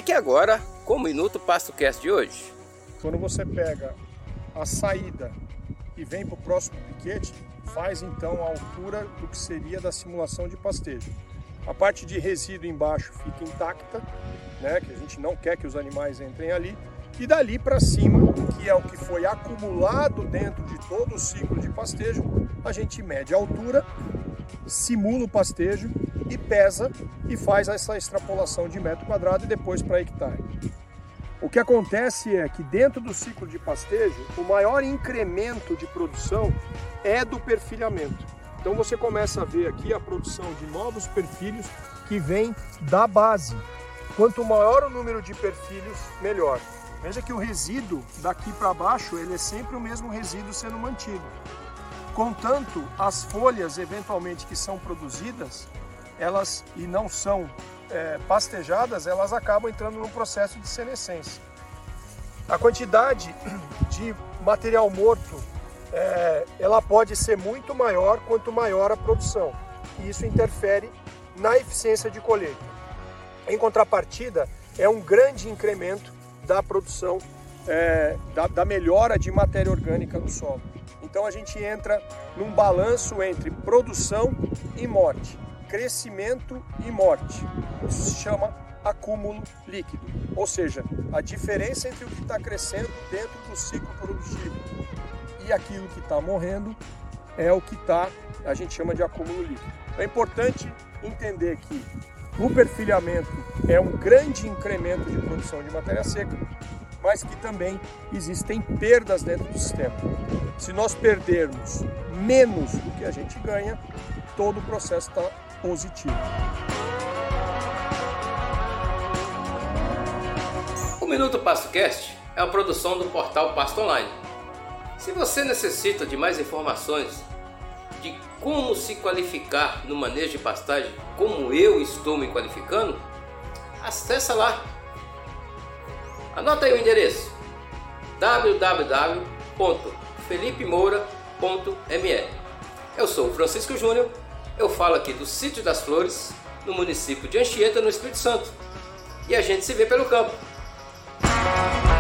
Fique agora com o Minuto PastoCast de hoje. Quando você pega a saída e vem para o próximo piquete, faz então a altura do que seria da simulação de pastejo. A parte de resíduo embaixo fica intacta, né, que a gente não quer que os animais entrem ali, e dali para cima, que é o que foi acumulado dentro de todo o ciclo de pastejo, a gente mede a altura, simula o pastejo e pesa e faz essa extrapolação de metro quadrado e depois para hectare. O que acontece é que dentro do ciclo de pastejo, o maior incremento de produção é do perfilhamento. Então você começa a ver aqui a produção de novos perfilhos que vem da base. Quanto maior o número de perfilhos, melhor. Veja que o resíduo daqui para baixo, ele é sempre o mesmo resíduo sendo mantido. Contanto, as folhas eventualmente que são produzidas, elas e não são pastejadas, elas acabam entrando num processo de senescência. A quantidade de material morto, ela pode ser muito maior quanto maior a produção. E isso interfere na eficiência de colheita. Em contrapartida, é um grande incremento da produção, da melhora de matéria orgânica no solo. Então a gente entra num balanço entre produção e morte, crescimento e morte. Isso se chama acúmulo líquido, ou seja, a diferença entre o que está crescendo dentro do ciclo produtivo e aquilo que está morrendo é o que a gente chama de acúmulo líquido. É importante entender que o perfilhamento é um grande incremento de produção de matéria seca, mas que também existem perdas dentro do sistema. Se nós perdermos menos do que a gente ganha, todo o processo está positivo. O Minuto PastoCast é a produção do portal Pasto Online. Se você necessita de mais informações de como se qualificar no manejo de pastagem, como eu estou me qualificando, acessa lá. Anota aí o endereço: www.felipemoura.me. Eu sou o Francisco Júnior, eu falo aqui do Sítio das Flores, no município de Anchieta, no Espírito Santo. E a gente se vê pelo campo.